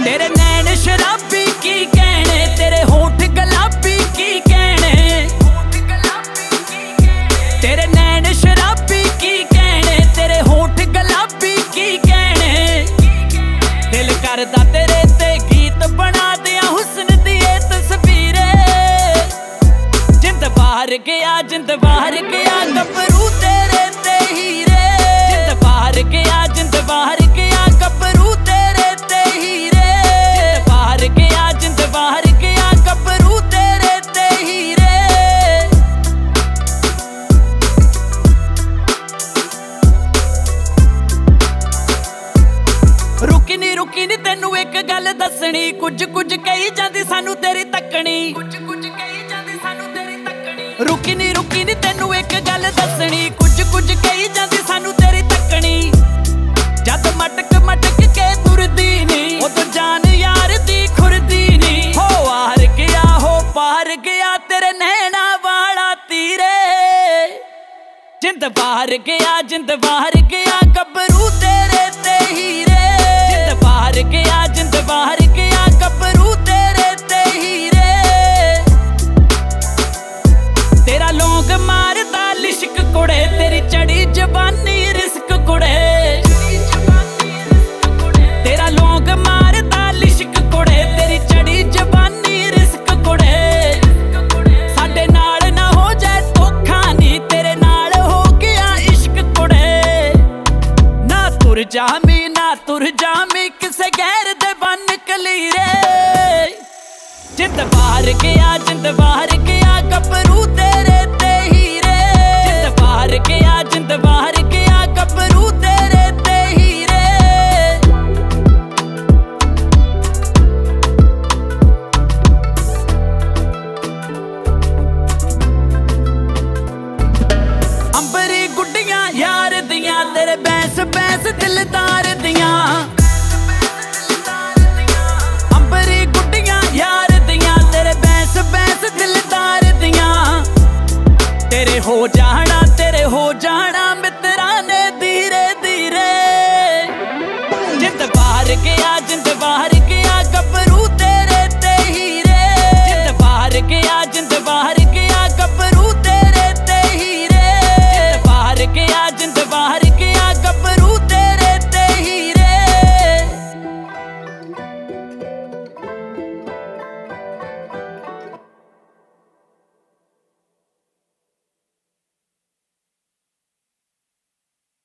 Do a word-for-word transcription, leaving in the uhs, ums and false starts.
तेरे नैन शराबी की कहने, तेरे होठ गुलाबी की कहने, तेरे नैन शराबी की कहने, तेरे होठ गुलाबी की कहने। दिल करदा तेरे ते गीत बना दिया हुस्न दी ये तस्वीरें। जिंद बाहर गया जिंद बाहर गया गबरू तेरे ते हीरे। जिंद बाहर गया जिंद बाहर गया गबरू तेरे ते हीरे। जिंद बाहर गया जिंद बाहर गया गबरू तेरे ते हीरे। रुकी नी रुकी नी तेनू एक गल दसनी, कुछ कुछ कही जांदी सानू तेरी तकनी। कुछ कुछ कही जांदी सानू तेरी तकनी। रुकी नी रुकी नी तेनू एक गल दसनी, कुछ कुछ कही जांदी सानू तेरी तकनी। जद मटक मटक के तुरदी नी, उदों जान यार दी खुरदी नी। हो हार गया हो पार गया तेरे नैना वाला तीरे। जिंद बाहर गया जिंद बाहर गया गबरू तेरे ते हीरे। जिंद बाहर गया जिंद बाहर गया गबरू तेरे ते हीरे। तेरा लौंग मारदा लिश्क कुड़े, तेरी चढ़ी जवानी रिस्क कुड़े। तेरा लौंग मारदा लिश्क कुड़े, तेरी चढ़ी जवानी रिस्क कुड़े। साडे नाल ना हो जाए धोखा नी, तेरे नाल हो गया इश्क कुड़े। ना तुर जामी ना तुर जामी किसे गैर दे बन कलीरे। जिंद बाहर गया जिंद बाहर गया गबरू तेरे ते हीरे। जिंद बाहर गया जिंद बाहर गया गबरू तेरे ते हीरे। अंबरी गुड्डियां यार दियां, तेरे बैंस बैंस दिलदार दियां। अंबरी गुड्डियां यार दियां, तेरे बैंस बैंस दिलदार दियां। तेरे हो जाना